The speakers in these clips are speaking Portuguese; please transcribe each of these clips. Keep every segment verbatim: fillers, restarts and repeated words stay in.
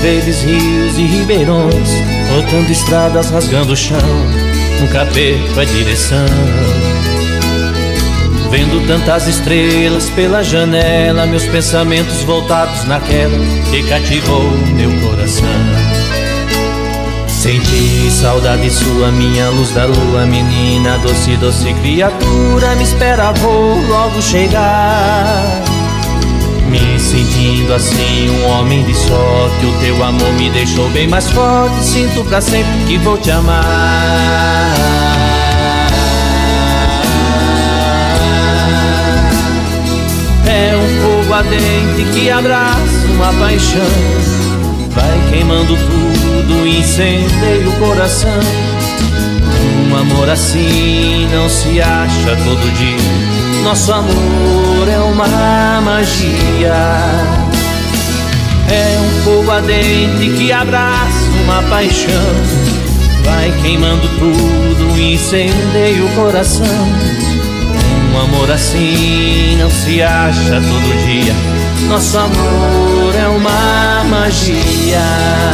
verdes, rios e ribeirões, cortando estradas, rasgando o chão, nunca perco a direção. Vendo tantas estrelas pela janela, meus pensamentos voltados naquela que cativou meu coração. Senti saudade sua, minha luz da lua, menina, doce, doce criatura, me espera, vou logo chegar. Me sentindo assim, um homem de sorte, o teu amor me deixou bem mais forte, sinto pra sempre que vou te amar. É um fogo ardente que abraça uma paixão, vai queimando tudo, incendeia o coração. Um amor assim não se acha todo dia, nosso amor é uma magia. É um fogo ardente que abraça uma paixão, vai queimando tudo, incendeia o coração. Um amor assim não se acha todo dia, nosso amor é uma magia.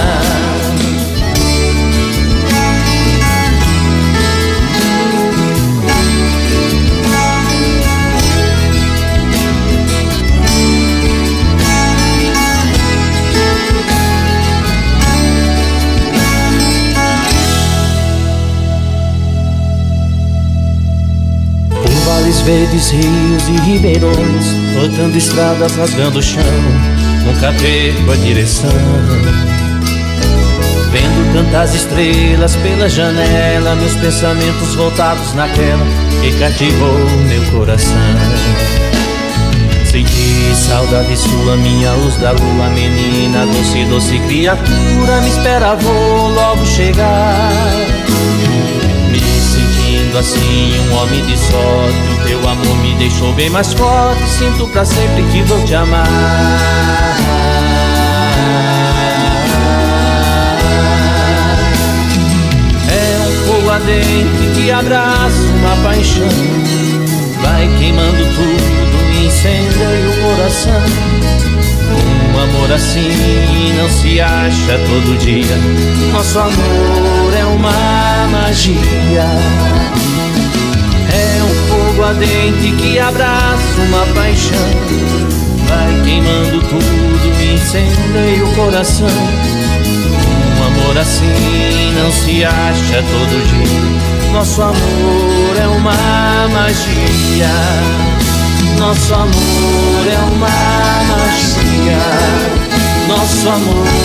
Verdes, rios e ribeirões, cortando estradas, rasgando o chão, nunca perco a direção. Vendo tantas estrelas pela janela, meus pensamentos voltados naquela que cativou meu coração. Senti saudade sua, minha luz da lua, menina, doce, doce criatura, me espera, vou logo chegar. Assim, um homem de sorte, o teu amor me deixou bem mais forte, sinto pra sempre que vou te amar. É um fogo ardente que abraça uma paixão, vai queimando tudo, incendeia o coração. Um amor assim não se acha todo dia, nosso amor é uma magia. É um fogo ardente que abraça uma paixão, vai queimando tudo, incendeia o coração. Um amor assim não se acha todo dia, nosso amor é uma magia. Nosso amor é uma magia, nosso amor